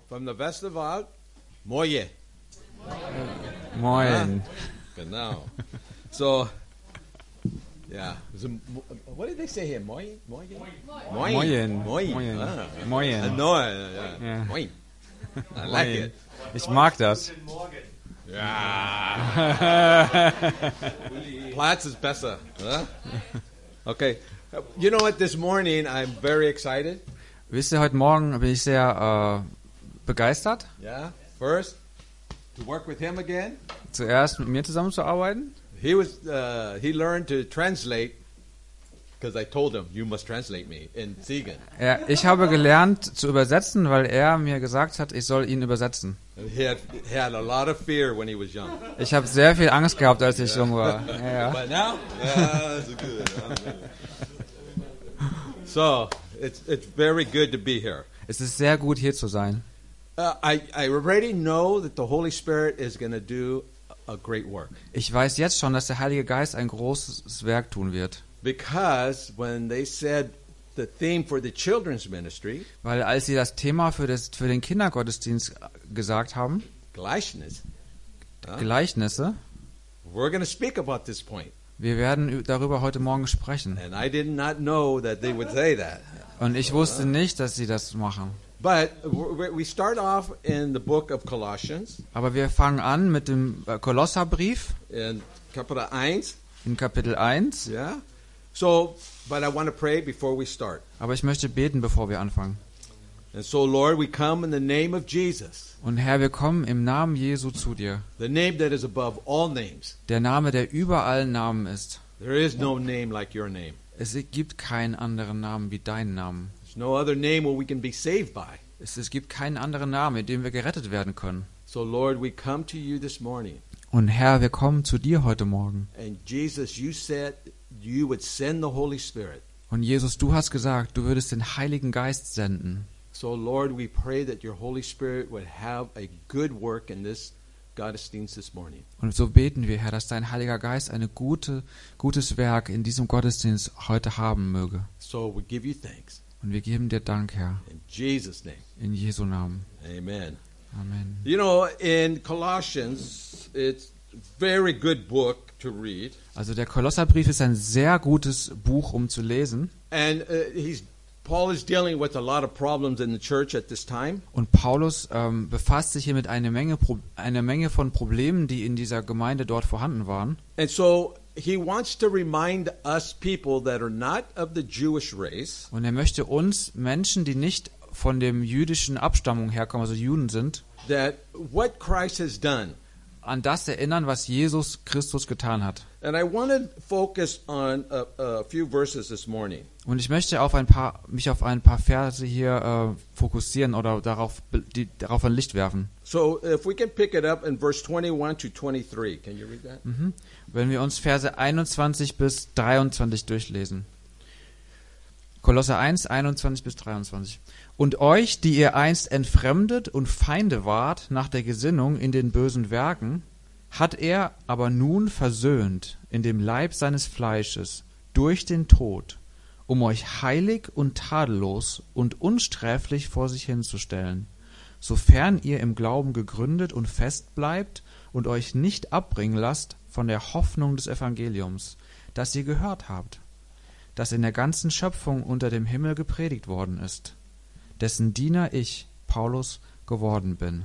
From the Westwald, Moje. Moin. Genau. So, yeah. So, what did they say here? Moin? Moin? Moin. Moin. Moin. Ah. Moin. No, yeah. Ja. Moin. I like Moin. it. Ich mag das. Yeah. Platz is besser. Huh? Okay. You know what? This morning I'm very excited. Wisst ihr, heute Morgen bin ich sehr begeistert, Yeah. First, to work with him again. zuerst mit mir zusammenzuarbeiten. He learned to translate because I told him you must translate me in Siegen. Ja, ich habe gelernt zu übersetzen, weil er mir gesagt hat, ich soll ihn übersetzen. And he had a lot of fear when he was young. Ich habe sehr viel Angst gehabt, als ich jung war. Ja. But now, that's good. So it's very good to be here. Es ist sehr gut, hier zu sein. I already know that the Holy Spirit is going to do a great work. Ich weiß jetzt schon, dass der Heilige Geist ein großes Werk tun wird. Because when they said the theme for the children's ministry, Weil als sie das Thema für den Kindergottesdienst gesagt haben, Gleichnis, Gleichnisse, we're going to speak about this point. wir werden darüber heute Morgen sprechen. And I did not know that they would say that. Und ich wusste nicht, dass sie das machen. But we start off in the book of Colossians Aber wir fangen an mit dem Kolosserbrief in Kapitel 1. in Kapitel 1. Yeah. So, but I want to pray before we start. Aber ich möchte beten, bevor wir anfangen. And so, Lord, we come in the name of Jesus, Und Herr, wir kommen im Namen Jesu zu dir. the name that is above all names. Der Name, der über allen Namen ist. There is no name like your name. Es gibt keinen anderen Namen wie deinen Namen. There's no other name where we can be saved by. Es gibt keinen anderen Namen, in dem wir gerettet werden können. So, Lord, we come to you this morning. Und Herr, wir kommen zu dir heute Morgen. And Jesus, you said you would send the Holy Spirit. Und Jesus, du hast gesagt, du würdest den Heiligen Geist senden. So, Lord, we pray that your Holy Spirit would have a good work in this Gottesdienst this morning. Und so beten wir, Herr, dass dein Heiliger Geist ein gutes Werk in diesem Gottesdienst heute haben möge. So we give you thanks. Und wir geben dir Dank, Herr, In Jesus' name, in Jesu Namen. amen. Amen. You know, in Colossians, it's a very good book to read. Also der Kolosserbrief ist ein sehr gutes Buch, um zu lesen. And Paul is dealing with a lot of problems in the church at this time. Und Paulus befasst sich hier mit einer Menge von Problemen, die in dieser Gemeinde dort vorhanden waren. And so he wants to remind us people that are not of the Jewish race Und er möchte uns Menschen, die nicht von dem jüdischen Abstammung herkommen, also Juden sind, that what Christ has done. an das erinnern, was Jesus Christus getan hat. And I want to focus on a few verses this morning. Und ich möchte mich auf ein paar Verse hier fokussieren oder darauf ein Licht werfen. So if we can pick it up in verse 21 to 23. Can you read that? Wenn wir uns Verse 21 bis 23 durchlesen. Kolosser 1, 21 bis 23. Und euch, die ihr einst entfremdet und Feinde wart nach der Gesinnung in den bösen Werken, hat er aber nun versöhnt in dem Leib seines Fleisches durch den Tod, um euch heilig und tadellos und unsträflich vor sich hinzustellen, sofern ihr im Glauben gegründet und fest bleibt und euch nicht abbringen lasst von der Hoffnung des Evangeliums, das ihr gehört habt, das in der ganzen Schöpfung unter dem Himmel gepredigt worden ist, dessen Diener ich, Paulus, geworden bin.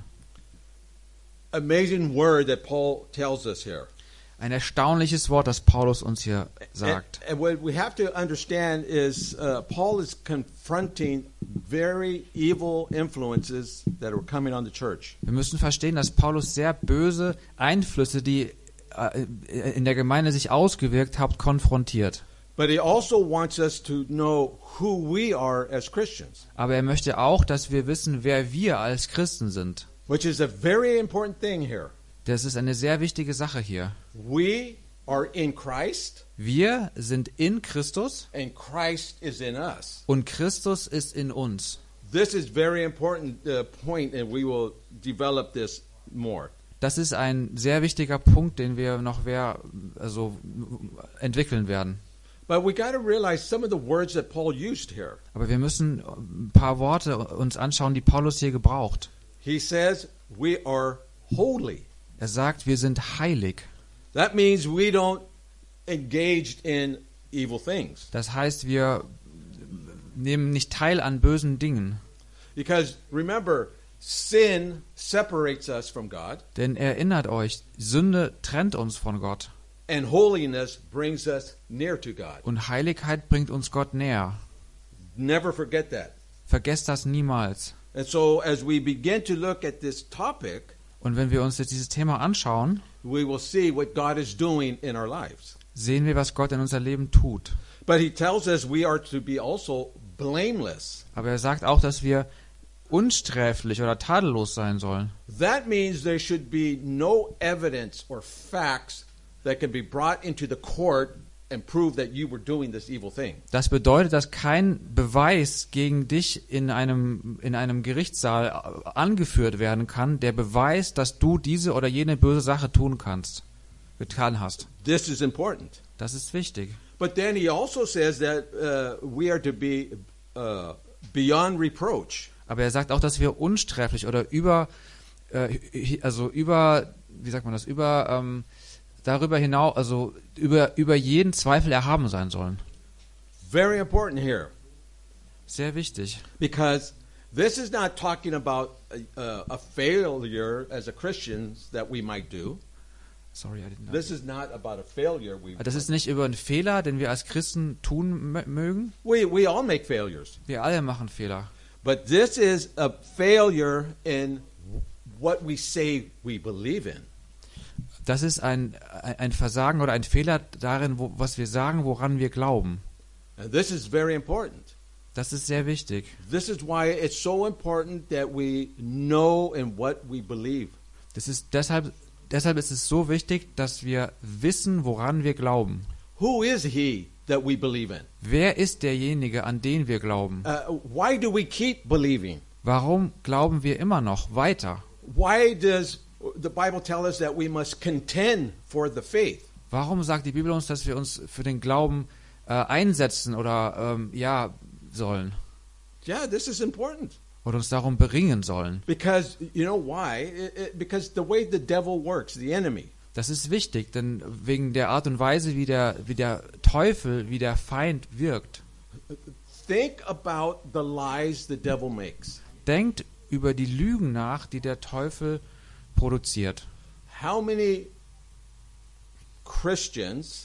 Amazing word that Paul tells us here. Ein erstaunliches Wort, das Paulus uns hier sagt. And what we have to understand is Paul is confronting very evil influences that are coming on the church. Wir müssen verstehen, dass Paulus sehr böse Einflüsse, die in der Gemeinde sich ausgewirkt haben, konfrontiert. But he also wants us to know who we are as Christians, Aber er möchte auch, dass wir wissen, wer wir als Christen sind. which is a very important thing here. Das ist eine sehr wichtige Sache hier. We are in Christ, Wir sind in Christus and Christ is in us. und Christus ist in uns. This is very important point, and we will develop this more. Das ist ein sehr wichtiger Punkt, den wir noch entwickeln werden. But we got to realize some of the words that Paul used here. Aber wir müssen ein paar Worte uns anschauen, die Paulus hier gebraucht. He says we are holy. Er sagt, wir sind heilig. That means we don't engage in evil things. Das heißt, wir nehmen nicht teil an bösen Dingen. Because remember, sin separates us from God, Denn erinnert euch, Sünde trennt uns von Gott. and holiness brings us near to God. Und Heiligkeit bringt uns Gott näher. Never forget that. Vergesst das niemals. And so as we begin to look at this topic, Und wenn wir uns jetzt dieses Thema anschauen, we will see what God is doing in our lives. sehen wir, was Gott in unser Leben tut. But he tells us we are to be also blameless. Aber er sagt auch, dass wir unsträflich oder tadellos sein sollen. That means there should be no evidence or facts that can be brought into the court and prove that you were doing this evil thing. Das bedeutet, dass kein Beweis gegen dich in einem Gerichtssaal angeführt werden kann, der beweist, dass du diese oder jene böse Sache getan hast. This is important. Das ist wichtig. But then he also says that we are to be beyond reproach. Aber er sagt auch, dass wir unsträflich oder darüber hinaus, also über jeden Zweifel erhaben sein sollen. Very important here, Sehr wichtig. because this is not talking about a failure as a Christians that we might do. Sorry, I didn't know. This is not about a failure Das ist nicht über einen Fehler, den wir als Christen tun mögen. we all make failures. Wir alle machen Fehler. But this is a failure in what we say we believe in. Das ist ein Versagen oder ein Fehler darin, was wir sagen, woran wir glauben. And this is very important. Das ist sehr wichtig. This is why it's so important that we know in what we believe. Das ist deshalb ist es so wichtig, dass wir wissen, woran wir glauben. Who is he that we believe in? Wer ist derjenige, an den wir glauben? Why do we keep believing? Warum glauben wir immer noch weiter? Why does the Bible tell us that we must contend for the faith? Warum sagt die Bibel uns, dass wir uns für den Glauben einsetzen oder sollen Yeah, this is important. oder uns darum beringen sollen? Because you know why? Because the way the devil works, the enemy. Das ist wichtig, denn wegen der Art und Weise, wie der Teufel, wie der Feind wirkt. Think about the lies the devil makes. Denkt über die Lügen nach, die der Teufel produziert. How many Christians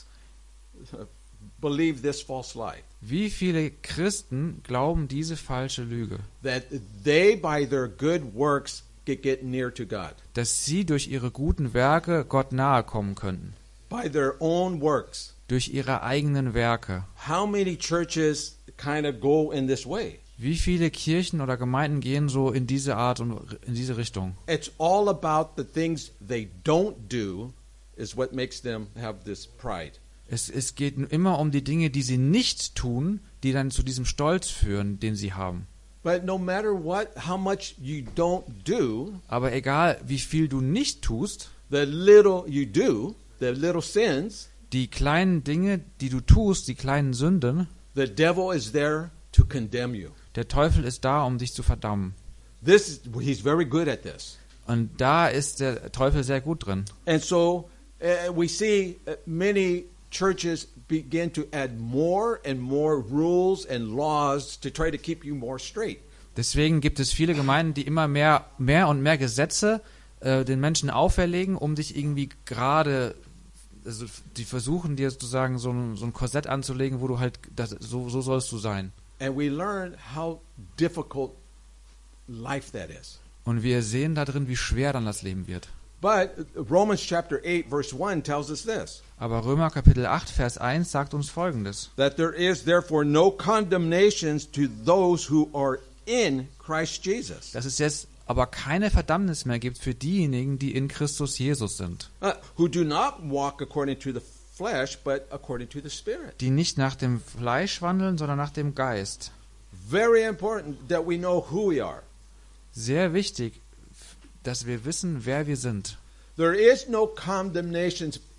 believe this false lie? Wie viele Christen glauben diese falsche Lüge? That they, by their good works, get near to God. Dass sie durch ihre guten Werke Gott nahe kommen könnten. By their own works. Durch ihre eigenen Werke. How many churches kind of go in this way? Wie viele Kirchen oder Gemeinden gehen so in diese Art und in diese Richtung? It's all about the things they don't do is what makes them have this pride. Es geht immer um die Dinge, die sie nicht tun, die dann zu diesem Stolz führen, den sie haben. But no matter how much you don't do, Aber egal, wie viel du nicht tust, the little you do, the little sins, die kleinen Dinge, die du tust, die kleinen Sünden, the devil is there to condemn you. der Teufel ist da, um dich zu verdammen. He's very good at this. Und da ist der Teufel sehr gut drin. And so we see many churches begin to add more and more rules and laws to try to keep you more straight. Deswegen gibt es viele Gemeinden, die immer mehr und mehr Gesetze den Menschen auferlegen, um dich irgendwie gerade, also die versuchen dir sozusagen so ein Korsett anzulegen, wo du halt, so sollst du sein. And we learn how difficult life that is. Und wir sehen da drin, wie schwer dann das Leben wird. But Romans chapter 8 verse 1 tells us this. Aber Römer Kapitel 8 Vers 1 sagt uns Folgendes. That there is therefore no condemnation to those who are in Christ Jesus. Dass es jetzt aber keine Verdammnis mehr gibt für diejenigen, die in Christus Jesus sind. Who do not walk according to the flesh, but according to the Spirit. Die nicht nach dem Fleisch wandeln, sondern nach dem Geist. Very important that we know who we are. Sehr wichtig, dass wir wissen, wer wir sind. There is no condemnation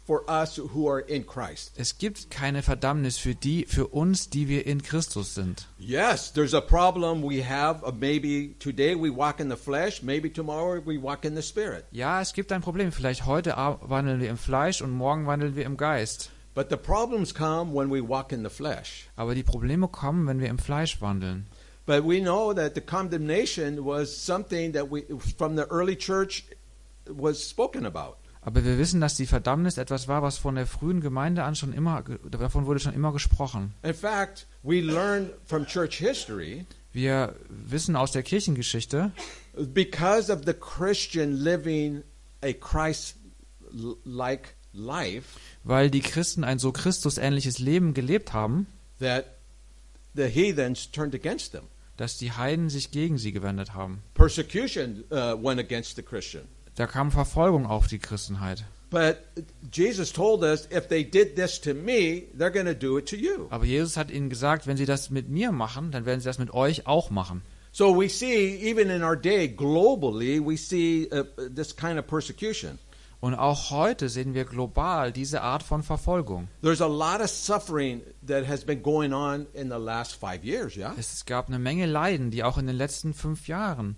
for us who are in Christ. Es gibt keine Verdammnis für uns, die wir in Christus sind. Yes, there's a problem we have of maybe today we walk in the flesh, maybe tomorrow we walk in the spirit. Ja, es gibt ein Problem. Vielleicht heute wandeln wir im Fleisch und morgen wandeln wir im Geist. But the problems come when we walk in the flesh. Aber die Probleme kommen, wenn wir im Fleisch wandeln. But we know that the condemnation was something that from the early church was spoken about. Aber wir wissen, dass die Verdammnis etwas war, was von der frühen Gemeinde an davon wurde schon immer gesprochen. In fact, we learn from church history. Wir wissen aus der Kirchengeschichte, Because of the Christian living a Christ-like life, weil die Christen ein so Christusähnliches Leben gelebt haben, that the heathens turned against them. dass die Heiden sich gegen sie gewendet haben. Persecution went against the Christian. Da kam Verfolgung auf die Christenheit. But Jesus told us, if they did this to me, they're going to do it to you. Aber Jesus hat ihnen gesagt, wenn sie das mit mir machen, dann werden sie das mit euch auch machen. So we see, even in our day, globally, we see this kind of persecution. Und auch heute sehen wir global diese Art von Verfolgung. There's a lot of suffering that has been going on in the last 5 years, yeah? Es gab eine Menge Leiden, die auch in den letzten 5 Jahren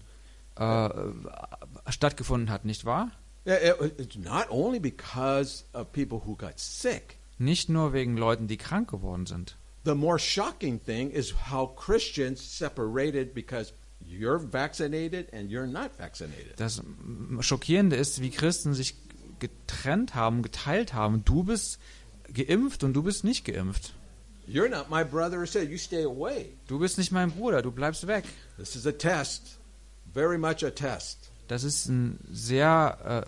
stattgefunden hat, nicht wahr? It's not only because of people who got sick. Nicht nur wegen Leuten, die krank geworden sind. The more shocking thing is how Christians separated because you're vaccinated and you're not vaccinated. Das Schockierende ist, wie Christen sich getrennt haben, geteilt haben. Du bist geimpft und du bist nicht geimpft. You're not my brother or sister. You stay away. Du bist nicht mein Bruder, du bleibst weg. This is a test, very much a test. Das ist ein sehr,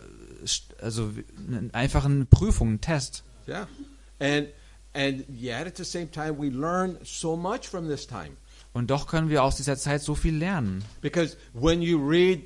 einfach eine Prüfung, ein Test. Yeah, and yet at the same time we learn so much from this time. Und doch können wir aus dieser Zeit so viel lernen. Because when you read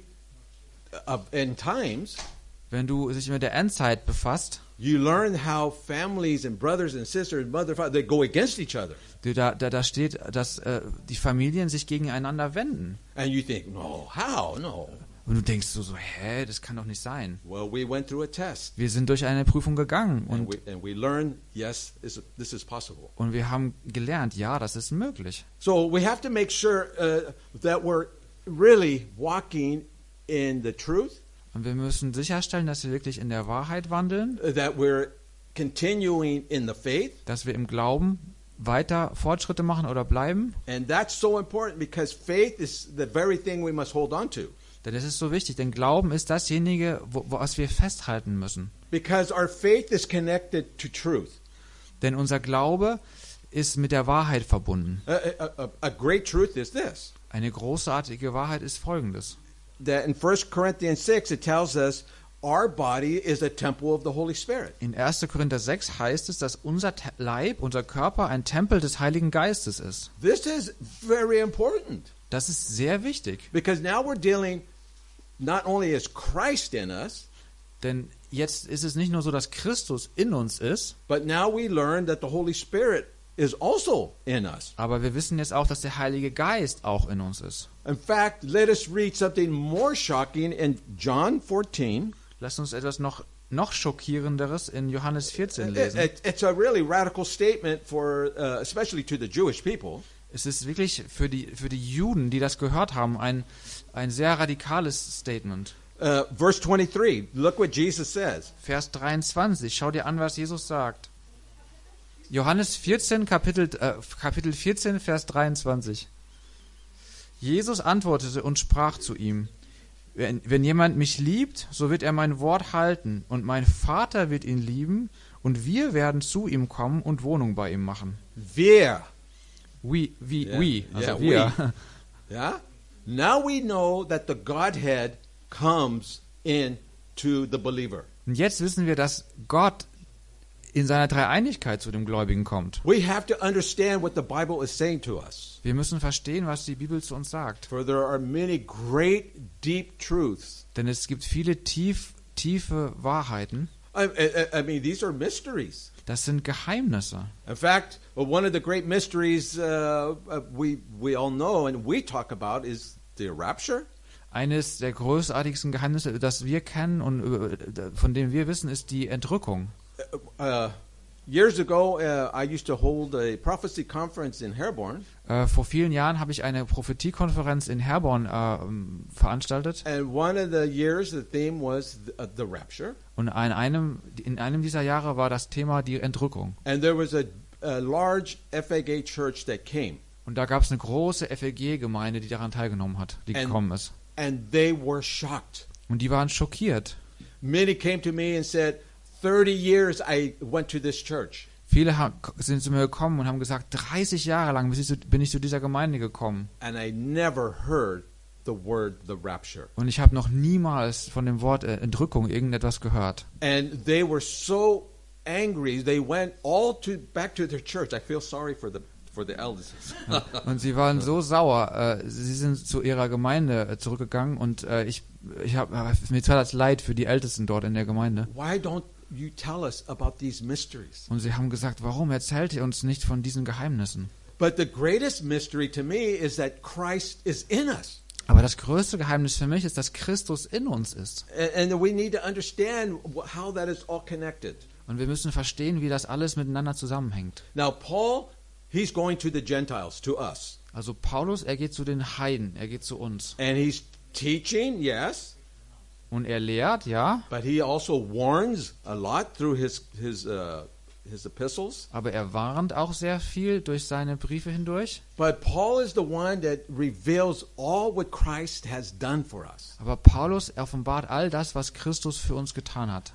of end times, wenn du dich mit der Endzeit befasst, you learn how families and brothers and sisters and mother, father, they go against each other. Da steht, dass die Familien sich gegeneinander wenden. And you think, no, how? No. Und du denkst so, hä, das kann doch nicht sein. Well, we went through a test. Wir sind durch eine Prüfung gegangen and we learned, yes, this is possible. Und wir haben gelernt, ja, das ist möglich. So we have to make sure that we're really walking in the truth. Und wir müssen sicherstellen, dass wir wirklich in der Wahrheit wandeln. That we're continuing in the faith. Dass wir im Glauben weiter Fortschritte machen oder bleiben. And that's so important because faith is the very thing we must hold on to. Denn das ist so wichtig, denn Glauben ist dasjenige, was wir festhalten müssen. Because our faith is connected to truth. Denn unser Glaube ist mit der Wahrheit verbunden. A great truth is this. Eine großartige Wahrheit ist folgendes. That in 1 Corinthians 6 it tells us our body is a temple of the Holy Spirit. In 1. Korinther 6 heißt es, dass unser Leib, unser Körper ein Tempel des Heiligen Geistes ist. This is very important. Das ist sehr wichtig. Because now we're dealing not only is Christ in us, denn jetzt ist es nicht nur so, dass Christus in uns ist, but now we learn that the Holy Spirit is also in us. Aber wir wissen jetzt auch, dass der Heilige Geist auch in uns ist. In fact, let us read something more shocking in John 14. Lasst uns etwas noch schockierenderes in Johannes 14 lesen. It's a really radical statement for especially to the Jewish people. Es ist wirklich für die Juden, die das gehört haben, ein sehr radikales Statement. Verse 23. Look what Jesus says. Vers 23. Schau dir an, was Jesus sagt. Johannes 14, Kapitel 14, Vers 23. Jesus antwortete und sprach zu ihm: Wenn jemand mich liebt, so wird er mein Wort halten, und mein Vater wird ihn lieben, und wir werden zu ihm kommen und Wohnung bei ihm machen. Wir. We, also wir. Yeah? Now we know that the Godhead comes into the believer. Und jetzt wissen wir, dass Gott in seiner Dreieinigkeit zu dem Gläubigen kommt. We have to understand what the Bible is saying to us. Wir müssen verstehen, was die Bibel zu uns sagt. For there are many great, deep truths. Denn es gibt viele tiefe Wahrheiten. I mean, these are mysteries. Das sind Geheimnisse. In fact, one of the great mysteries we all know and we talk about is the rapture. Eines der großartigsten Geheimnisse, das wir kennen und von dem wir wissen, ist die Entrückung. Years ago, I used to hold a prophecy conference in Herborn, Vor vielen Jahren habe ich eine Prophetiekonferenz in Herborn veranstaltet. and one of the years the theme was the rapture, Und in einem dieser Jahre war das Thema die Entrückung. and there was a large FAG church that came, Und da gab es eine große FEG-Gemeinde, die daran teilgenommen hat, die gekommen ist. and they were shocked. Und die waren schockiert. Many came to me and said, 30 years I went to this church. Viele sind zu mir gekommen und haben gesagt, 30 Jahre lang bin ich zu dieser Gemeinde gekommen. And I never heard the word the rapture. Und ich habe noch niemals von dem Wort Entrückung irgendetwas gehört. And they were so angry. They went all back to their church. I feel sorry for the elders. Und sie waren so sauer. Sie sind zu ihrer Gemeinde zurückgegangen und mir tat das leid für die Ältesten dort in der Gemeinde. Why don't you tell us about these mysteries? Und sie haben gesagt, warum erzählt ihr uns nicht von diesen Geheimnissen? But the greatest mystery to me is that Christ is in us. Aber das größte Geheimnis für mich ist, dass Christus in uns ist. And we need to understand how that is all connected. Und wir müssen verstehen, wie das alles miteinander zusammenhängt. Now, Paul, he's going to the Gentiles, to us. Also Paulus, er geht zu den Heiden, er geht zu uns. And he's teaching, yes, Und er lehrt, ja, but he also warns a lot through his epistles. aber er warnt auch sehr viel durch seine Briefe hindurch. But Paul is the one that reveals all what Christ has done for us. Aber Paulus offenbart all das, was Christus für uns getan hat.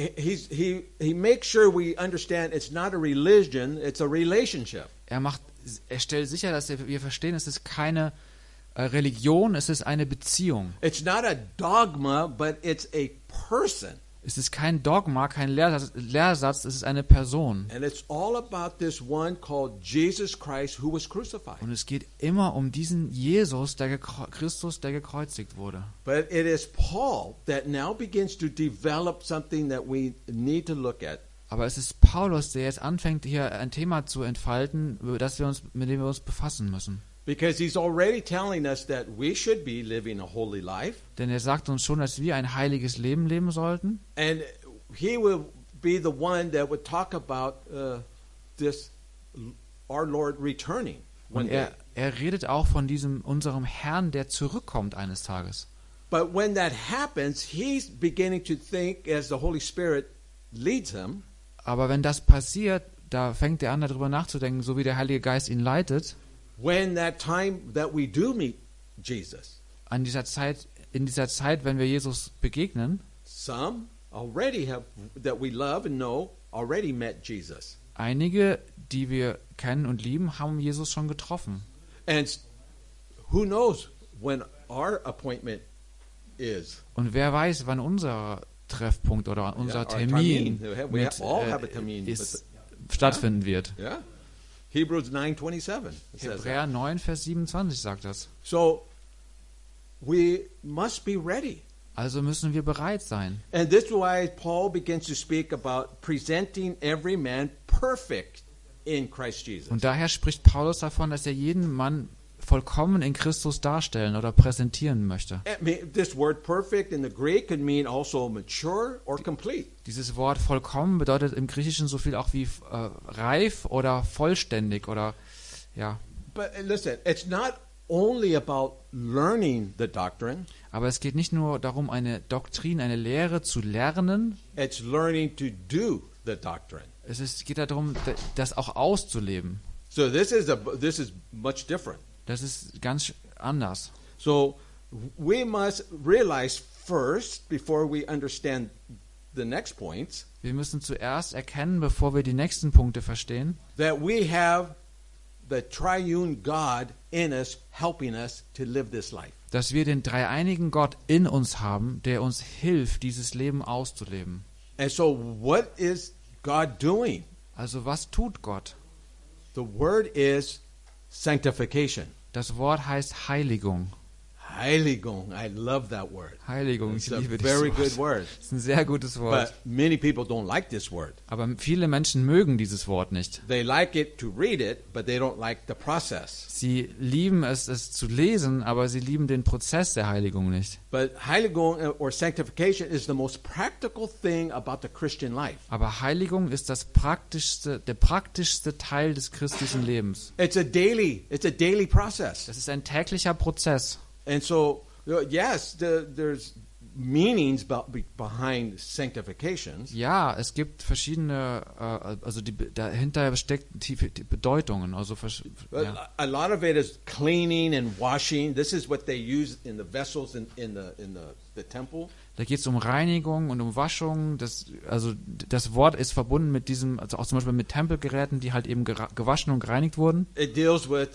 He makes sure we understand it's not a religion, it's a relationship. Er stellt sicher, dass wir verstehen, es ist keine Religion, es ist eine Beziehung. It's not a dogma, but it's a person. Es ist kein Dogma, kein Lehrsatz, es ist eine Person. And it's all about this one called Jesus Christ who was crucified. Und es geht immer um diesen Jesus, Christus, der gekreuzigt wurde. But it is Paul that now begins to develop something that we need to look at. Aber es ist Paulus, der jetzt anfängt, hier ein Thema zu entfalten, mit dem wir uns befassen müssen. Because he's already telling us that we should be living a holy life. Denn er sagt uns schon, dass wir ein heiliges Leben leben sollten. And he will be the one that would talk about our Lord returning one Und day. er redet auch von unserem Herrn, der zurückkommt eines Tages. But when that happens, he's beginning to think as the Holy Spirit leads him. Aber wenn das passiert, da fängt er an, darüber nachzudenken, so wie der Heilige Geist ihn leitet. When that time that we do meet Jesus, In dieser Zeit, wenn wir Jesus begegnen, some already that we love and know already met Jesus. einige, die wir kennen und lieben, haben Jesus schon getroffen. And who knows when our appointment is? Und wer weiß, wann unser Treffpunkt oder unser our Termin tamin. We all have a tamin. stattfinden wird. Yeah. Hebrews 9:27. Hebräer 9, Vers 27 sagt das. So we must be ready. Also müssen wir bereit sein. And this is why Paul begins to speak about presenting every man perfect in Christ Jesus. Und daher spricht Paulus davon, dass er jeden Mann vollkommen in Christus darstellen oder präsentieren möchte. This word perfect in the Greek could mean also mature or complete. Dieses Wort vollkommen bedeutet im Griechischen so viel auch wie reif oder vollständig oder ja. But listen, it's not only about learning the doctrine. Aber es geht nicht nur darum, eine Doktrin, eine Lehre zu lernen. It's learning to do the doctrine. Geht darum, das auch auszuleben. So this is much different. Das ist ganz anders. So we must realize first, before we understand the next points, Wir müssen zuerst erkennen, bevor wir die nächsten Punkte verstehen, that we have the triune God in us, helping us to live this life. dass wir den dreieinigen Gott in uns haben, der uns hilft, dieses Leben auszuleben. And so what is God doing? Also was tut Gott? The word is sanctification. Das Wort heißt Heiligung. Heiligung. I love that word. Heiligung, It's ich a liebe very dieses good Wort. word. Das ist ein sehr gutes Wort. But many people don't like this word. Aber viele Menschen mögen dieses Wort nicht. They like it to read it, but they don't like the process. Sie lieben es zu lesen, aber sie lieben den Prozess der Heiligung nicht. But Heiligung or sanctification is the most practical thing about the Christian life. Aber Heiligung ist der praktischste Teil des christlichen Lebens. It's a daily process. Das ist ein täglicher Prozess. And so, yes, there's meanings behind sanctifications. Ja, es gibt verschiedene, also dahinter steckt tiefe Bedeutungen. Also, ja. A lot of it is cleaning and washing. This is what they use in the vessels in the temple. Da geht es um Reinigung und um Waschung. Das Wort ist verbunden mit diesem, also auch zum Beispiel mit Tempelgeräten, die halt eben gewaschen und gereinigt wurden. It deals with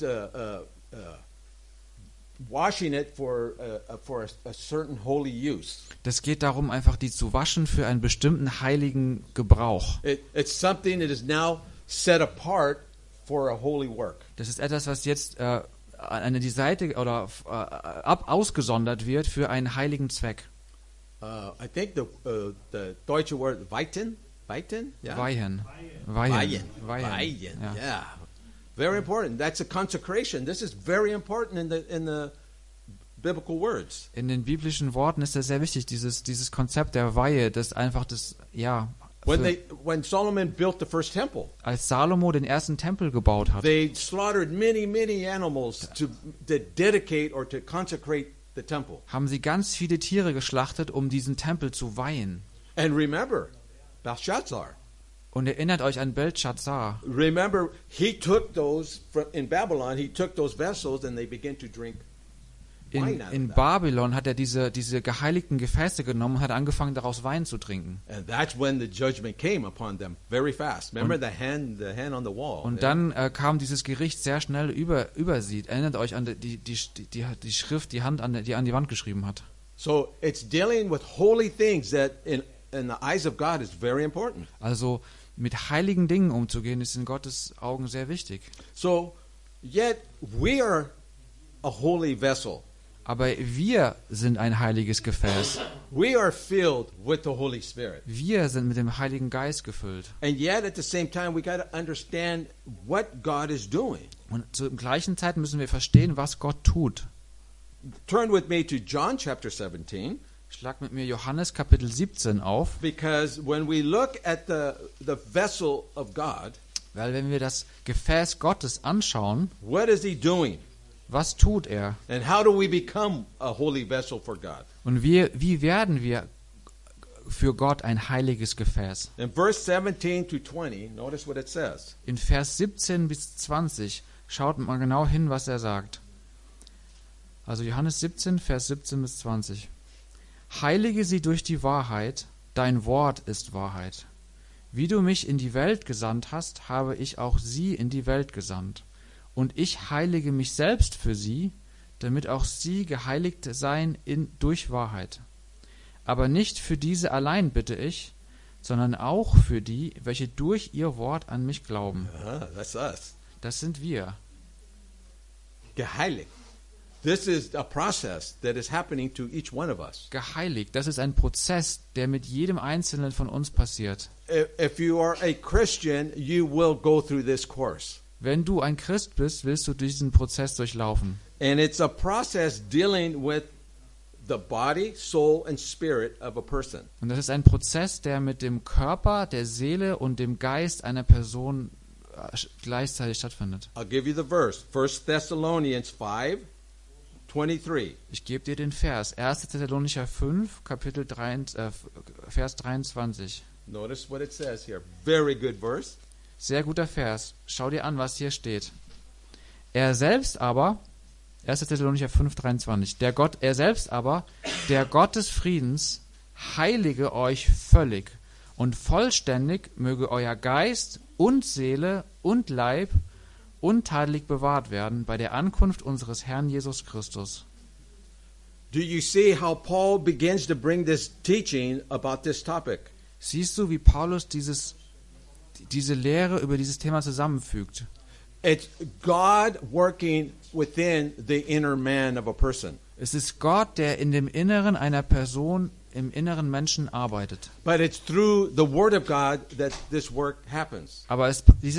washing it for a certain holy use. Das geht darum, einfach die zu waschen für einen bestimmten heiligen Gebrauch. It's something that is now set apart for a holy work. Das ist etwas, was jetzt an die Seite oder ausgesondert wird für einen heiligen Zweck. I think the deutsche word weihen, yeah? Weihen. Yeah. Yeah. Very important. That's a consecration. This is very important in the biblical words. In den biblischen Worten ist das sehr wichtig, dieses Konzept der Weihe, das einfach das, ja. When Solomon built the first temple, als Salomo den ersten Tempel gebaut hat, they slaughtered many animals to dedicate or to consecrate the temple. Haben sie ganz viele Tiere geschlachtet, um diesen Tempel zu weihen. And remember, Belshazzar. Und erinnert euch an Belshazzar. Remember, in Babylon, he took those vessels and they began to drink wine out of In that. Babylon hat er diese geheiligten Gefäße genommen und hat angefangen, daraus Wein zu trinken. And that's when the judgment came upon them very fast. Remember the hand on the wall. Und dann kam dieses Gericht sehr schnell über sie. Erinnert euch an die Schrift, die an die Wand geschrieben hat. So it's dealing with holy things that in the eyes of God is very important. Also mit heiligen Dingen umzugehen, ist in Gottes Augen sehr wichtig. So yet we are a holy vessel. Aber wir sind ein heiliges Gefäß. We are filled with the Holy Spirit. Wir sind mit dem Heiligen Geist gefüllt. And yet at the same time we got to understand what God is doing. Und zur gleichen Zeit müssen wir verstehen, was Gott tut. Turn with me to John chapter 17. Schlag mit mir Johannes Kapitel 17 auf. Because when we look at the vessel of God, weil wenn wir das Gefäß Gottes anschauen, what is he doing? Was tut er? And how do we become a holy vessel for God? Und wie werden wir für Gott ein heiliges Gefäß? In verse 17 to 20, notice what it says. In Vers 17 bis 20 schaut mal genau hin, was er sagt. Also Johannes 17, Vers 17 bis 20. Heilige sie durch die Wahrheit, dein Wort ist Wahrheit. Wie du mich in die Welt gesandt hast, habe ich auch sie in die Welt gesandt. Und ich heilige mich selbst für sie, damit auch sie geheiligt seien durch Wahrheit. Aber nicht für diese allein bitte ich, sondern auch für die, welche durch ihr Wort an mich glauben. That's us. Das sind wir. Geheiligt. This is a process that is happening to each one of us. Geheiligt, das ist ein Prozess, der mit jedem Einzelnen von uns passiert. If you are a Christian, you will go through this course. Wenn du ein Christ bist, willst du diesen Prozess durchlaufen. And it's a process dealing with the body, soul and spirit of a person. Und das ist ein Prozess, der mit dem Körper, der Seele und dem Geist einer Person gleichzeitig stattfindet. I'll give you the verse. 1 Thessalonians 5:23. Ich gebe dir den Vers. 1. Thessalonicher 5, Kapitel 3, Vers 23. Notice what it says here. Very good verse. Sehr guter Vers. Schau dir an, was hier steht. Er selbst aber, 1. Thessalonicher 5, 23, er selbst aber, der Gott des Friedens, heilige euch völlig und vollständig möge euer Geist und Seele und Leib untadelig bewahrt werden bei der Ankunft unseres Herrn Jesus Christus. Do you see how Paul begins to bring this teaching about this topic? Siehst du, wie Paulus diese Lehre über dieses Thema zusammenfügt? It's God working within the inner man of a person. Es ist Gott, der in dem Inneren einer Person, im inneren Menschen arbeitet. But it's through the Word of God that this work happens. Aber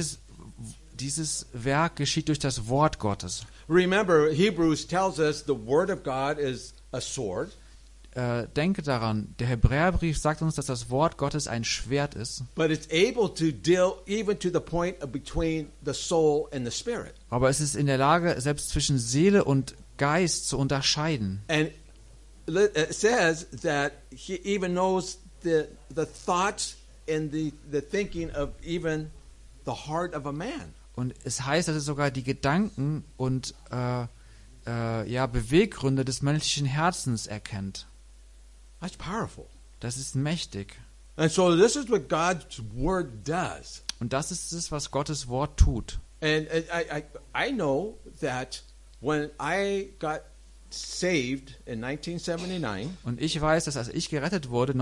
dieses Werk geschieht durch das Wort Gottes. Remember, Hebrews tells us the Word of God is a sword. Denke daran, der Hebräerbrief sagt uns, dass das Wort Gottes ein Schwert ist. But it's able to deal even to the point of between the soul and the spirit. Aber es ist in der Lage, selbst zwischen Seele und Geist zu unterscheiden. And it says that he even knows the thoughts and the thinking of even the heart of a man. Und es heißt, dass es sogar die Gedanken und Beweggründe des menschlichen Herzens erkennt. That's powerful. Das ist mächtig. And so this is what God's Word does. Und das ist es, was Gottes Wort tut. And I know that when I got saved in 1979, Und ich weiß, dass als ich gerettet wurde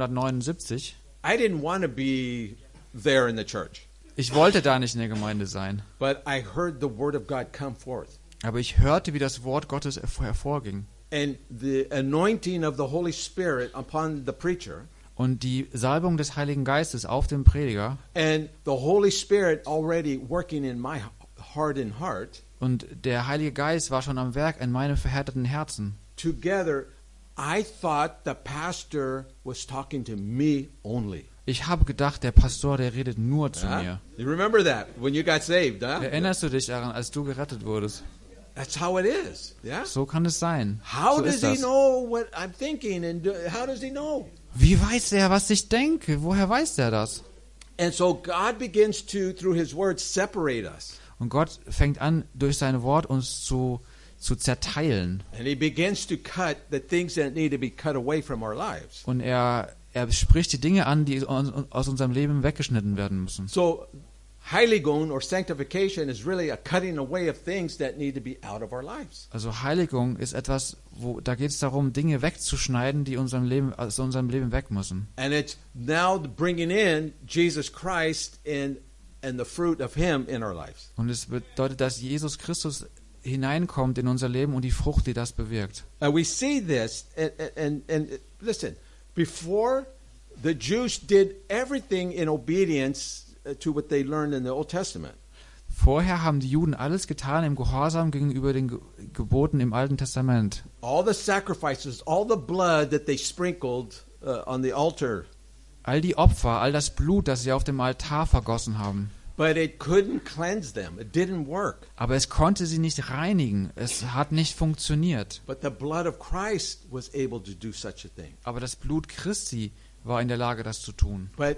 1979, I didn't want to be there in the church, ich wollte da nicht in der Gemeinde sein. but I heard the Word of God come forth. Aber ich hörte, wie das Wort Gottes hervorging. And the anointing of the Holy Spirit upon the preacher, Und die Salbung des Heiligen Geistes auf dem Prediger and the Holy Spirit already working in my heart and heart, und der Heilige Geist war schon am Werk in meinem verhärteten Herzen. together, I thought the pastor was talking to me only. Ich habe gedacht, der Pastor, der redet nur zu Huh? mir. You remember that when you got saved, huh? Erinnerst du dich daran, als du gerettet wurdest? That's how it is. Yeah. So kann es sein. How So does ist he das. know what I'm thinking, and how does he know? Wie weiß er, was ich denke? Woher weiß er das? And so God begins to, through His Word, separate us, Und Gott fängt an, durch sein Wort uns zu zerteilen. and He begins to cut the things that need to be cut away from our lives. Und er spricht die Dinge an, die aus unserem Leben weggeschnitten werden müssen. So, Heiligung or sanctification is really a cutting away of things that need to be out of our lives. Also Heiligung ist etwas, da geht es darum, Dinge wegzuschneiden, die aus unserem Leben weg müssen. And it's now bringing in Jesus Christ and the fruit of Him in our lives. Und es bedeutet, dass Jesus Christus hineinkommt in unser Leben und die Frucht, die das bewirkt. We see this, and listen, before the Jews did everything in obedience to what they learned in the Old Testament. Vorher haben die Juden alles getan im Gehorsam gegenüber den Geboten im Alten Testament. All the sacrifices, all the blood that they sprinkled on the altar. All die Opfer, all das Blut, das sie auf dem Altar vergossen haben. But it couldn't cleanse them. It didn't work. Aber es konnte sie nicht reinigen. Es hat nicht funktioniert. But the blood of Christ was able to do such a thing. Aber das Blut Christi war in der Lage, das zu tun. But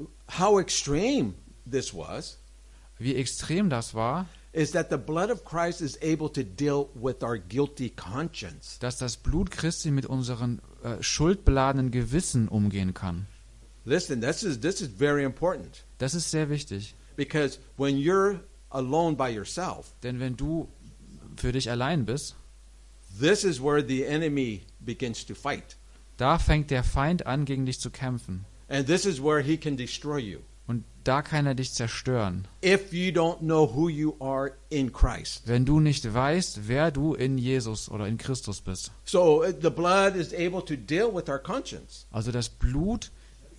how extreme this was Wie extrem das war, is that the blood of Christ is able to deal with our guilty conscience. dass das Blut Christi mit unseren schuldbeladenen Gewissen umgehen kann. Listen, this is very important. Das ist sehr wichtig. Because when you're alone by yourself, Denn wenn du für dich allein bist, this is where the enemy begins to fight. da fängt der Feind an, gegen dich zu kämpfen. And this is where he can destroy you. Und da kann er dich zerstören. If you don't know who you are in Christ. Wenn du nicht weißt, wer du in Jesus oder in Christus bist. So the blood is able to deal with our conscience. Also das Blut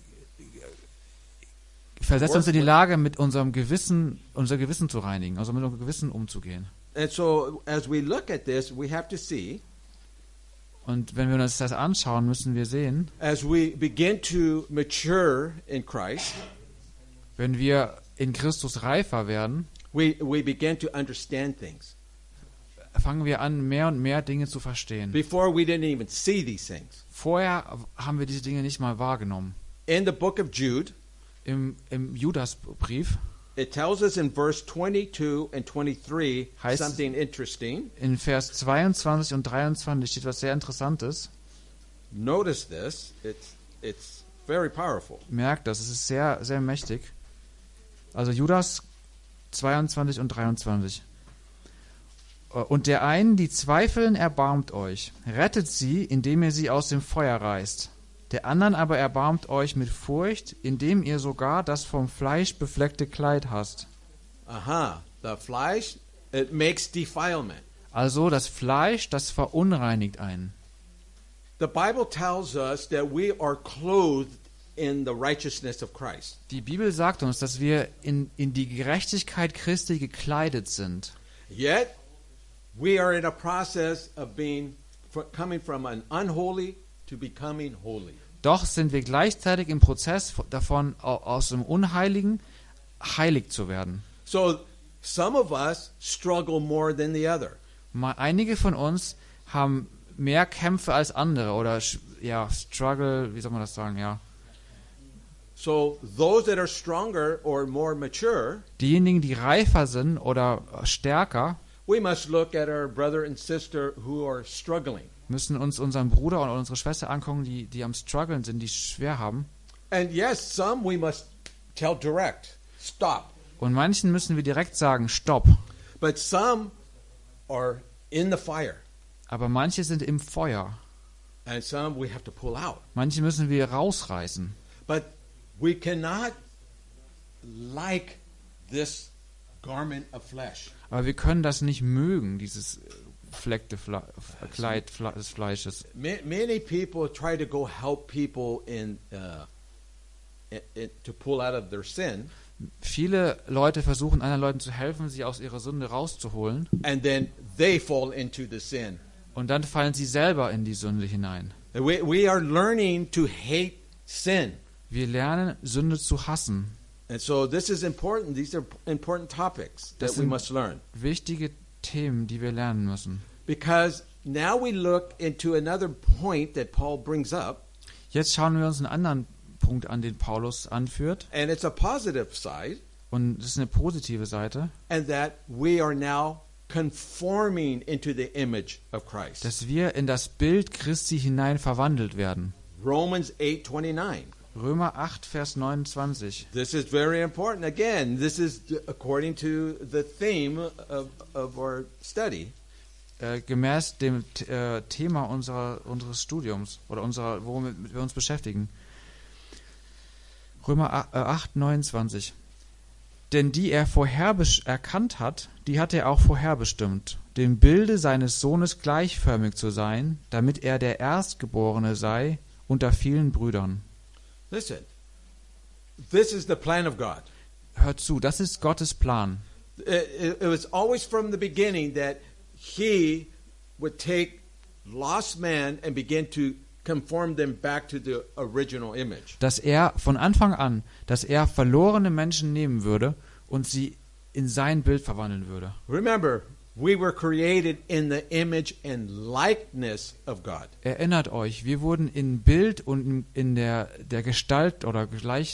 versetzt uns in die Lage, mit unser Gewissen zu reinigen, also mit unserem Gewissen umzugehen. And so as we look at this, we have to see, Und wenn wir uns das anschauen, müssen wir sehen, as we begin to mature in Christ, wenn wir in Christus reifer werden, we begin to understand things. fangen wir an, mehr und mehr Dinge zu verstehen. Before we didn't even see these things. Vorher haben wir diese Dinge nicht mal wahrgenommen. In the book of Jude, Im Judasbrief, it tells us in verse 22 and 23 Heißt- something interesting. in Vers 22 und 23 steht was sehr Interessantes. Notice this. It's very powerful. Merkt das, es ist sehr, sehr mächtig. Also Judas 22 und 23. Und der einen, die zweifeln, erbarmt euch. Rettet sie, indem ihr sie aus dem Feuer reißt. Der anderen aber erbarmt euch mit Furcht, indem ihr sogar das vom Fleisch befleckte Kleid hasst. The flesh, it makes defilement. Also das Fleisch, das verunreinigt einen. The Bible tells us that we are clothed in the righteousness of Christ. Die Bibel sagt uns, dass wir in die Gerechtigkeit Christi gekleidet sind. Yet, we are in a process of coming from an unholy to becoming holy. Doch sind wir gleichzeitig im Prozess davon, aus dem Unheiligen heilig zu werden. So, some of us struggle more than the other. Einige von uns haben mehr Kämpfe als andere oder struggle, wie soll man das sagen, ja. So, those that are stronger or more mature, Diejenigen, die reifer sind oder stärker, we must look at our brother and sister who are struggling. müssen uns unseren Bruder und unsere Schwester angucken, die am struggeln sind, die es schwer haben. And yes, some we must tell direct, stop. Und manchen müssen wir direkt sagen, stopp. But some are in the fire. Aber manche sind im Feuer. And some we have to pull out. Manche müssen wir rausreißen. But we cannot like this garment of flesh. Aber wir können das nicht mögen, dieses gefleckte Kleid des Fleisches. Many people try to go help people to pull out of their sin. Viele Leute versuchen anderen Leuten zu helfen, sie aus ihrer Sünde rauszuholen. And then they fall into the sin. Und dann fallen sie selber in die Sünde hinein. We are learning to hate sin. Wir lernen, Sünde zu hassen. And so this is important. These are important topics that we must learn. Wichtige Themen, die wir lernen müssen. Because now we look into another point that Paul brings up. Jetzt schauen wir uns einen anderen Punkt an, den Paulus anführt. And it's a positive side. Und das ist eine positive Seite. And that we are now conforming into the image of Christ. Dass wir in das Bild Christi hinein verwandelt werden. Romans 8:29. Römer 8, Vers 29. This is very important. Again, this is according to the theme of our study. Gemäß dem Thema unseres Studiums oder womit wir uns beschäftigen. Römer 8, 29. Denn die er vorher erkannt hat, die hat er auch vorherbestimmt, dem Bilde seines Sohnes gleichförmig zu sein, damit er der Erstgeborene sei unter vielen Brüdern. Listen, this is the plan of God. Hört zu, das ist Gottes Plan. It was always from the beginning that He would take lost man and begin to conform them back to the original image. Dass er von Anfang an, verlorene Menschen nehmen würde und sie in sein Bild verwandeln würde. Remember, we were created in the image and likeness of God. Erinnert euch, wir wurden in Bild und in der Gestalt oder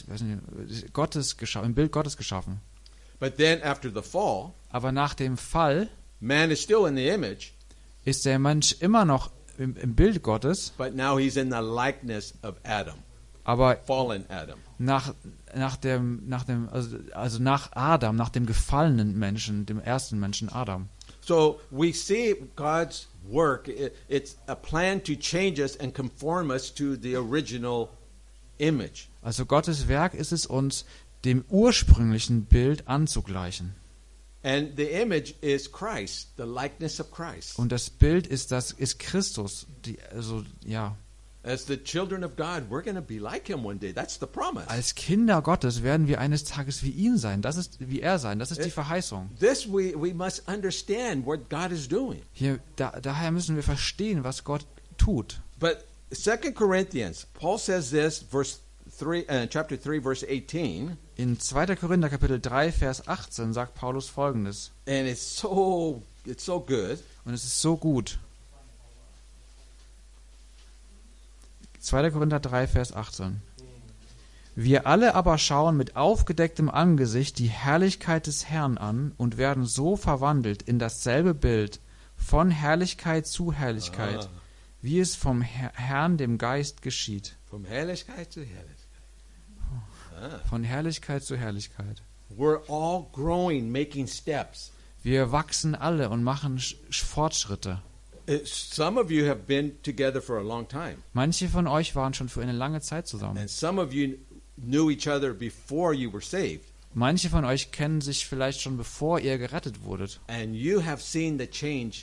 im Bild Gottes geschaffen. But then after the fall, aber nach dem Fall man is still in the image, ist der Mensch immer noch im Bild Gottes, but now he's in the likeness of Adam. Aber fallen Adam. Nach Adam, nach dem gefallenen Menschen, dem ersten Menschen Adam. So we see God's work. It's a plan to change us and conform us to the original image. Also Gottes Werk ist es, uns dem ursprünglichen Bild anzugleichen. And the image is Christ, the likeness of Christ. Und das Bild ist Christus, As the children of God, we're going to be like him one day. That's the promise. Als Kinder Gottes werden wir eines Tages wie ihn sein. Das ist wie er sein. Das ist die Verheißung. This we must understand what God is doing. Daher müssen wir verstehen, was Gott tut. But 2 Corinthians, Paul says this, chapter 3, verse 18. In 2. Korinther Kapitel 3, Vers 18 sagt Paulus Folgendes. And it's so good. Und es ist so gut. 2. Korinther 3, Vers 18. Wir alle aber schauen mit aufgedecktem Angesicht die Herrlichkeit des Herrn an und werden so verwandelt in dasselbe Bild von Herrlichkeit zu Herrlichkeit, wie es vom Herrn, dem Geist, geschieht. Von Herrlichkeit zu Herrlichkeit. Von Herrlichkeit zu Herrlichkeit. We're all growing, making steps. Wir wachsen alle und machen Fortschritte. Some of you have been together for a long time. Manche von euch waren schon für eine lange Zeit zusammen. And some of you knew each other before you were saved. Manche von euch kennen sich vielleicht schon bevor ihr gerettet wurdet. And you have seen the change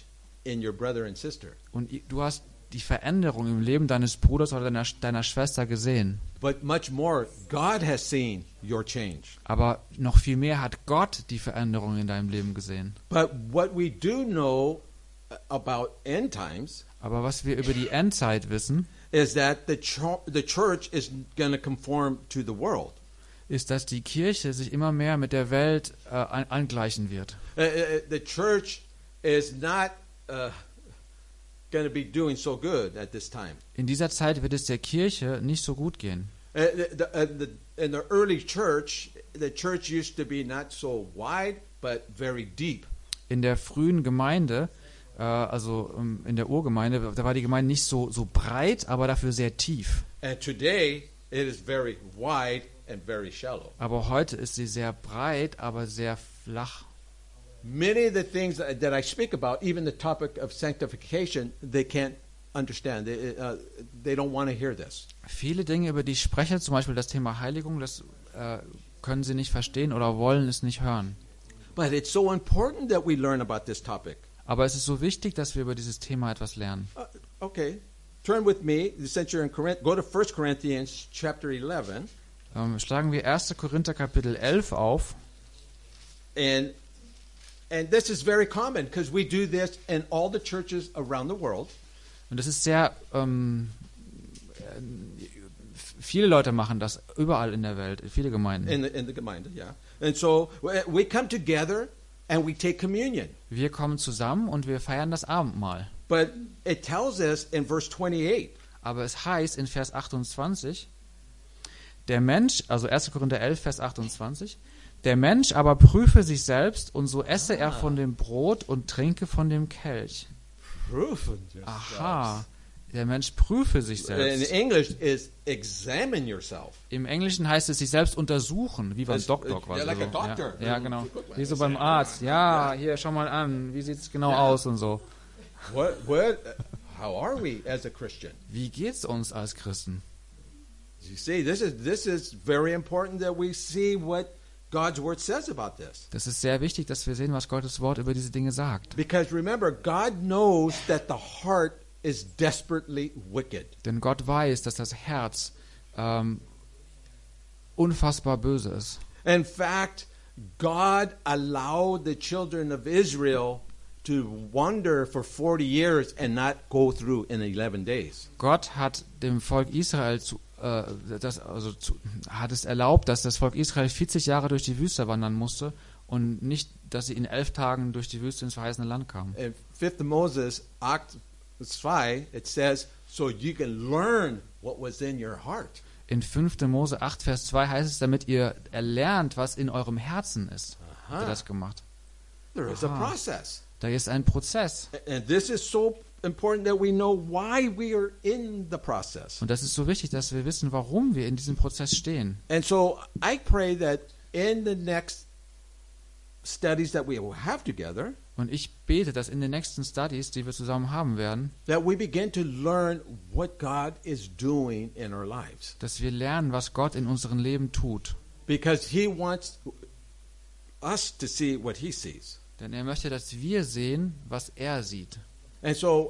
in your brother and sister. Und du hast die Veränderung im Leben deines Bruders oder deiner Schwester gesehen. But much more, God has seen your change. Aber noch viel mehr hat Gott die Veränderung in deinem Leben gesehen. But what we do know about end times Aber was wir über die Endzeit wissen, is that the church is going to conform to the world. ist, dass die Kirche sich immer mehr mit der Welt angleichen wird. The church is not going to be doing so good at this time. In dieser Zeit wird es der Kirche nicht so gut gehen. In the early church, the church used to be not so wide, but very deep. In der frühen Gemeinde, in der Urgemeinde, da war die Gemeinde nicht so breit, aber dafür sehr tief. And today, it is very wide and very shallow. Aber heute ist sie sehr breit, aber sehr flach. Many of the things that I speak about, even the topic of sanctification, they can't understand. They don't want to hear this. Viele Dinge, über die ich spreche, zum Beispiel das Thema Heiligung, das können sie nicht verstehen oder wollen es nicht hören. But it's so important that we learn about this topic. Aber es ist so wichtig, dass wir über dieses Thema etwas lernen. Okay, turn with me. Since you're in Corinth, go to 1 Corinthians chapter 11. Schlagen wir 1. Korinther Kapitel 11 auf. And this is very common because we do this in all the churches around the world. Und das ist sehr, viele Leute machen das überall in der Welt, viele Gemeinden. In the Gemeinde, yeah. And so we come together and we take communion. Wir kommen zusammen und wir feiern das Abendmahl. But it tells us in verse 28. Aber es heißt in Vers 28, der Mensch, also 1. Korinther 11, Vers 28, der Mensch aber prüfe sich selbst und so esse er von dem Brot und trinke von dem Kelch. Aha, der Mensch prüfe sich In selbst. English is examine yourself. Im Englischen heißt es sich selbst untersuchen, wie beim Doktor quasi. Yeah, like a so. doctor. Ja, genau. Wie so beim Arzt. Ja, hier, schau mal an, wie sieht es genau aus und so. How are we as a Christian? Wie geht's uns als Christen? You see, this is very important that we see what God's word says about this. Das ist sehr wichtig, dass wir sehen, was Gottes Wort über diese Dinge sagt. Because remember, God knows that the heart is desperately wicked. Denn Gott weiß, dass das Herz unfassbar böse ist. In fact, God allowed the children of Israel to wander for 40 years and not go through in 11 days. Gott hat dem Volk Israel hat es erlaubt, dass das Volk Israel 40 Jahre durch die Wüste wandern musste und nicht, dass sie in 11 Tagen durch die Wüste ins verheißene Land kamen. In 5 Moses, Act 2, it says, so you can learn what was in your heart. In 5. Mose 8, Vers 2 heißt es, damit ihr erlernt, was in eurem Herzen ist. Hat er das gemacht. There is a process. Da ist ein Prozess. And this is so important that we know why we are in the process. Und das ist so wichtig, dass wir wissen, warum wir in diesem Prozess stehen. And so I pray that in the next studies that we will have together, Und ich bete, dass in den nächsten Studies, die wir zusammen haben werden, that we begin to learn what God is doing in our lives. dass wir lernen, was Gott in unserem Leben tut. Because He wants us to see what He sees. Denn er möchte, dass wir sehen, was er sieht. And so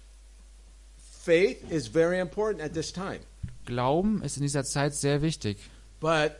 faith is very important at this time. Glauben ist in dieser Zeit sehr wichtig. But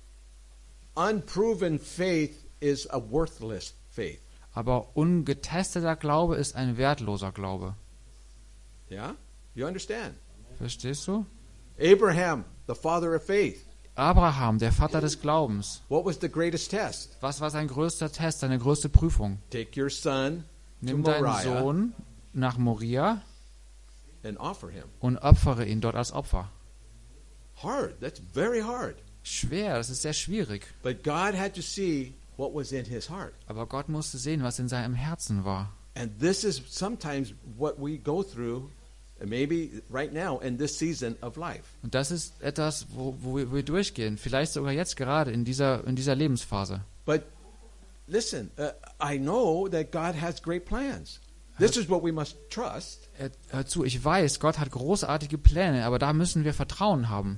unproven faith is a worthless faith. Aber ungetesteter Glaube ist ein wertloser Glaube. Yeah? You understand? Verstehst du? Abraham, the father of faith. Abraham, der Vater des Glaubens. What was the greatest test? Was war sein größter Test, seine größte Prüfung? Take your son to Nimm deinen Moriah Sohn nach Moria and offer him. und opfere ihn dort als Opfer. Hard. That's very hard. Schwer, das ist sehr schwierig. But God had to see what was in his heart. Aber Gott musste sehen, was in seinem Herzen war. And this is sometimes what we go through, maybe right now in this season of life. Und das ist etwas, wo wir durchgehen. Vielleicht sogar jetzt gerade in dieser Lebensphase. But listen, I know that God has great plans. This is what we must trust. Hör zu, ich weiß, Gott hat großartige Pläne, aber da müssen wir Vertrauen haben.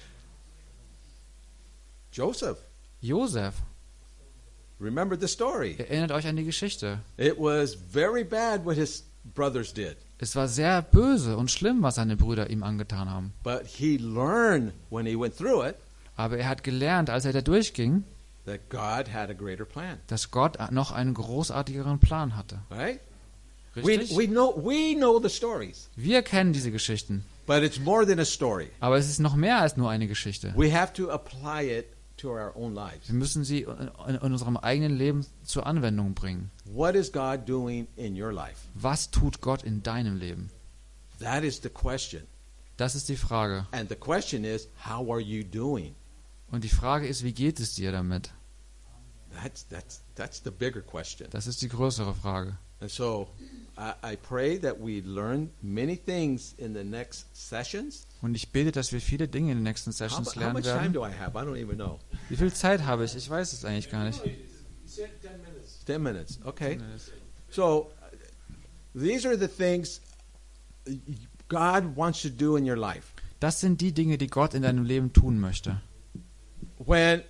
Joseph, Josef, remember the story. erinnert euch an die Geschichte. It was very bad with his brothers did. Es war sehr böse und schlimm, was seine Brüder ihm angetan haben. But he learned when he went through it Aber er hat gelernt, als er da durchging, that God had a greater plan. dass Gott noch einen großartigeren Plan hatte. Right? Richtig? We know the stories, Wir kennen diese Geschichten. but it's more than a story. Aber es ist noch mehr als nur eine Geschichte. We have to apply it to our own lives. Wir müssen sie in unserem eigenen Leben zur Anwendung bringen. What is God doing in your life? Was tut Gott in deinem Leben? That is the question. Das ist die Frage. And the question is, how are you doing? Und die Frage ist, wie geht es dir damit? That's the bigger question. Das ist die größere Frage. And so I pray that we learn many things in the next sessions. Und ich bete, dass wir viele Dinge in den nächsten How Sessions much lernen time werden. do I have? I don't even know. Wie viel Zeit habe ich? Ich weiß es eigentlich gar nicht. 10 minutes. Okay. So these are the things God wants to do in your life. Das sind die Dinge, die Gott in deinem Leben tun möchte. When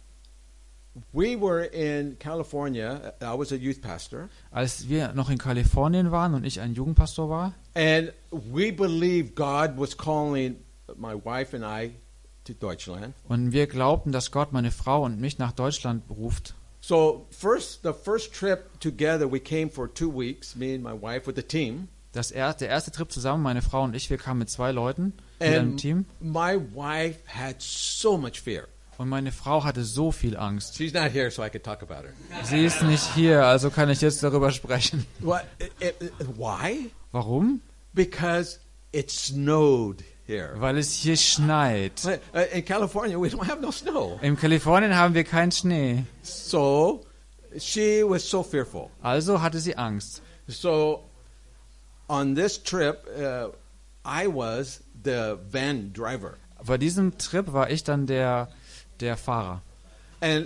we were in California, I was a youth pastor, Als wir noch in Kalifornien waren und ich ein Jugendpastor war, and we believed God was calling my wife and I to Deutschland. und wir glaubten, dass Gott meine Frau und mich nach Deutschland ruft. So the first trip together, we came for 2 weeks, me and my wife with the team. Der erste Trip zusammen, meine Frau und ich, wir kamen mit 2 Leuten in einem And Team. my wife had so much fear. Und meine Frau hatte so viel Angst. She's not here, so I could talk about her. Sie ist nicht hier, also kann ich jetzt darüber sprechen. Why? Warum? Because it snowed here. Weil es hier schneit. In California, we don't have no snow. In Kalifornien haben wir keinen Schnee. So she was so fearful. Also hatte sie Angst. So on this trip, I was the van driver. Bei diesem Trip war ich dann der Fahrer. And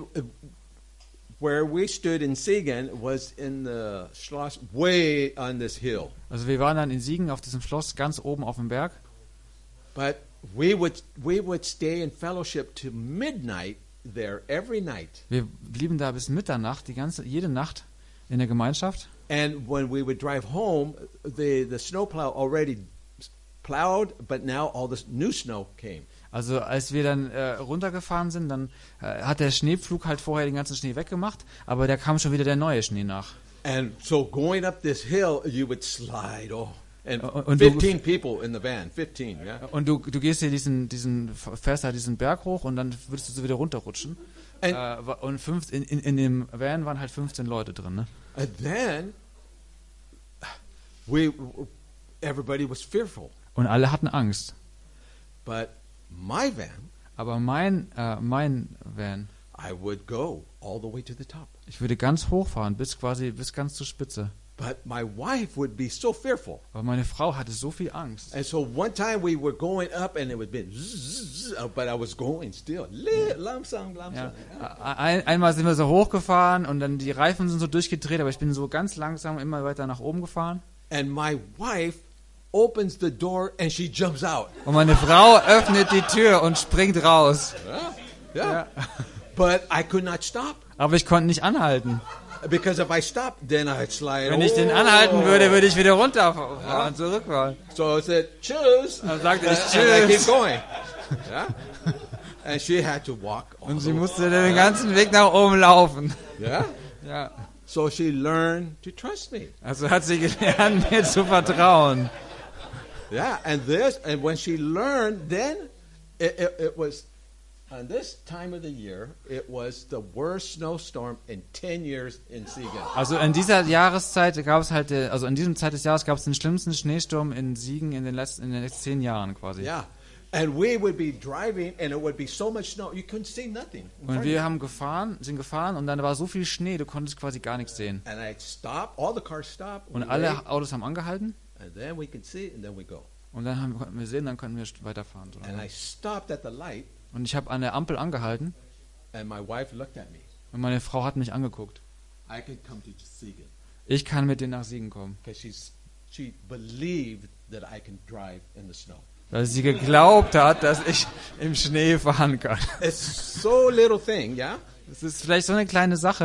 where we stood in Siegen was in the Schloss way on this hill. Also wir waren dann in Siegen auf diesem Schloss ganz oben auf dem Berg. But we would stay in fellowship to midnight there every night. Wir blieben da bis Mitternacht, jede Nacht in der Gemeinschaft. And when we would drive home, the snowplow already plowed, but now all this new snow came. Also als wir dann runtergefahren sind, dann hat der Schneepflug halt vorher den ganzen Schnee weggemacht, aber da kam schon wieder der neue Schnee nach. And so going up this hill, you would slide. Oh, and Und 15 people in the van, 15, yeah. Und du gehst hier fährst halt diesen Berg hoch und dann würdest du so wieder runterrutschen. Und in dem Van waren halt 15 Leute drin, ne? And then everybody was fearful. Und alle hatten Angst. But my van, Aber mein Van, I would go all the way to the top. ich würde ganz hochfahren, bis ganz zur Spitze. But my wife would be so fearful. Aber meine Frau hatte so viel Angst. And so one time we were going up and it would be zzz, but I was going still. Langsam. Ja. Einmal sind wir so hochgefahren und dann die Reifen sind so durchgedreht, aber ich bin so ganz langsam immer weiter nach oben gefahren. And my wife opens the door and she jumps out. Und meine Frau öffnet die Tür und springt raus. Yeah. But I could not stop. Aber ich konnte nicht anhalten. Because if I stopped, then I'd slide. Wenn ich den anhalten würde, würde ich wieder runterfahren, zurückfahren. So I said, "Tschüss." Dann sagte ich And I keep Tschüss. going. Yeah. And she had to walk. Und sie musste den ganzen Weg nach oben laufen. Yeah. Ja. So she learned to trust me. Also hat sie gelernt, mir zu vertrauen. Yeah. And when she learned, then it was. On this time of the year, it was the worst snowstorm in 10 years in Siegen. Also in dieser Jahreszeit gab es halt, also in diesem Zeit des Jahres gab es den schlimmsten Schneesturm in Siegen in den letzten 10 Jahren quasi. Yeah. And we would be driving and it would be so much snow, you couldn't see nothing. Und wir sind gefahren und dann war so viel Schnee, du konntest quasi gar nichts sehen. And I'd stop, all the cars stopped. Und alle Autos haben angehalten And then we could see and then we go. und dann konnten wir sehen, dann konnten wir weiterfahren. So. And I stopped at the light Und ich habe an der Ampel angehalten and my wife looked at me. und meine Frau hat mich angeguckt. I could come to Siegen Ich kann mit denen nach Siegen kommen. because she believed that I can drive in the snow. Weil sie geglaubt hat, dass ich im Schnee fahren kann. It's so little thing, yeah? Das ist vielleicht so eine kleine Sache,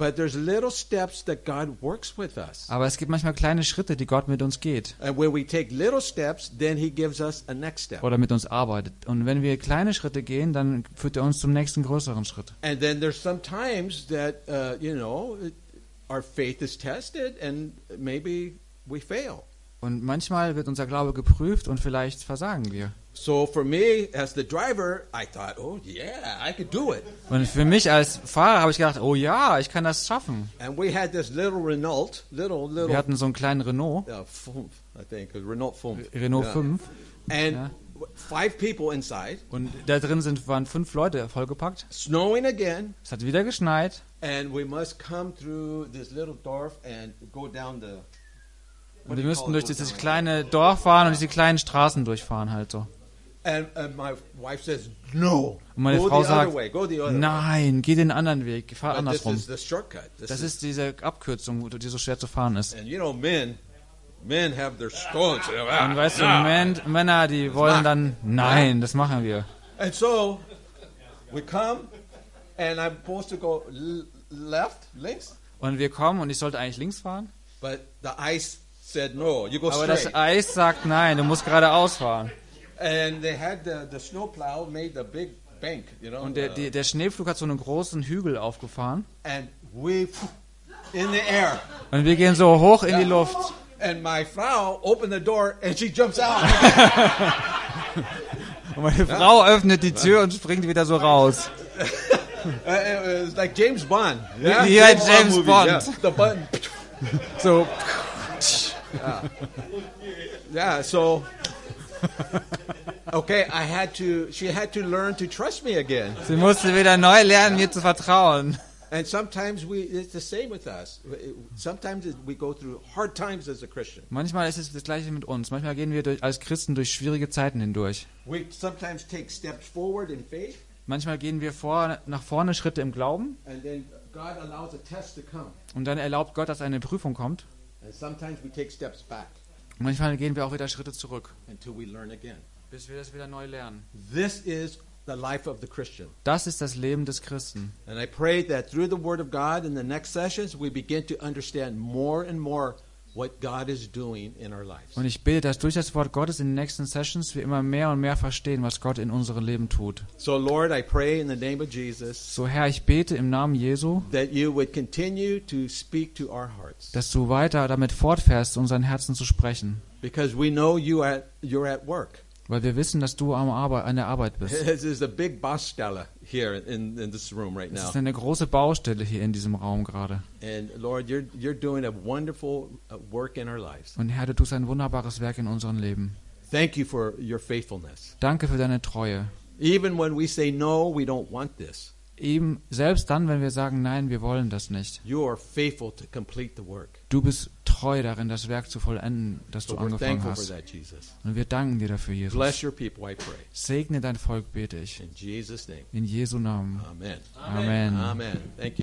But there's little steps that God works with us. Aber es gibt manchmal kleine Schritte, die Gott mit uns geht And when we take little steps, then he gives us a next step. oder mit uns arbeitet. Und wenn wir kleine Schritte gehen, dann führt er uns zum nächsten größeren Schritt. And then there's some times that, our faith is tested and maybe we fail. Und manchmal wird unser Glaube geprüft und vielleicht versagen wir. So for me, as the driver, I thought, oh yeah, I could do it. Und für mich als Fahrer habe ich gedacht, oh ja, ich kann das schaffen. And we had this little Renault, Wir hatten so einen kleinen Renault, Fünf, I think, Renault 5. Renault 5. And Yeah. 5 people inside. Und da drin waren 5 Leute vollgepackt. Snowing again, Es hat wieder geschneit. and we must come through this little dorf and go down the. Und wir müssten durch dieses kleine Dorf fahren und diese kleinen Straßen durchfahren halt so. And my wife says, "No, Und meine go Frau the other sagt, way, go the other way." nein, geh den anderen Weg, fahr But this andersrum. is the shortcut. Das ist diese Abkürzung, die so schwer zu fahren ist. And men have their stones. Und weißt du, Männer, die wollen dann, nein, das machen wir. And so we come, and I'm supposed to go left, links, Und wir kommen und ich sollte eigentlich links fahren. but the ice said no. You go Aber das straight. Eis sagt, nein, du musst geradeaus fahren. And they had the snowplow made a big bank, Und der Schneepflug hat so einen großen Hügel aufgefahren. and we in the air. Und wir gehen so hoch in die Luft. And my Frau opened the door, and she jumps out. Und meine Frau öffnet die Tür und springt wieder so raus. It was like James Bond. Wie ein James movie, Bond. yeah. The button. So. Yeah, so okay, she had to learn to trust me again. Sie musste wieder neu lernen, mir zu vertrauen. And sometimes it's the same with us. Sometimes we go through hard times as a Christian. Manchmal ist es das Gleiche mit uns. Manchmal gehen wir als Christen durch schwierige Zeiten hindurch. We sometimes take steps forward in faith, Manchmal gehen wir nach vorne Schritte im Glauben and then God allows a test to come. und dann erlaubt Gott, dass eine Prüfung kommt. And sometimes we take steps back Und manchmal gehen wir auch wieder Schritte zurück, until we learn again. bis wir das wieder neu lernen. This is the life of the Christian. Das ist das Leben des Christen. And I pray that through the Word of God in the next sessions, we begin to understand more and more what God is doing in our lives. Und ich bete, dass durch das Wort Gottes in den nächsten Sessions wir immer mehr und mehr verstehen, was Gott in unserem Leben tut. So, Lord, I pray in the name of Jesus So, Herr, ich bete im Namen Jesu, that you would continue to speak to our hearts. dass du weiter damit fortfährst, unseren Herzen zu sprechen. Because we know you're at work. Weil wir wissen, dass du an der Arbeit bist. This is a big Baustelle here in this room right Es now. ist eine große Baustelle hier in diesem Raum gerade. And Lord, you're doing a wonderful work in our lives. Und Herr, du tust ein wunderbares Werk in unserem Leben. Thank you for your faithfulness. Danke für deine Treue. Even when we say no, we don't want this. Eben selbst dann, wenn wir sagen, nein, wir wollen das nicht. You are faithful to complete the work. Du bist treu darin, das Werk zu vollenden, das du So we're angefangen thankful for hast. that, Jesus. Und wir danken dir dafür, Jesus. Bless your people, I pray. Segne dein Volk, bete ich. In Jesus' name. In Jesu Namen. Amen. Amen. Amen. Thank you.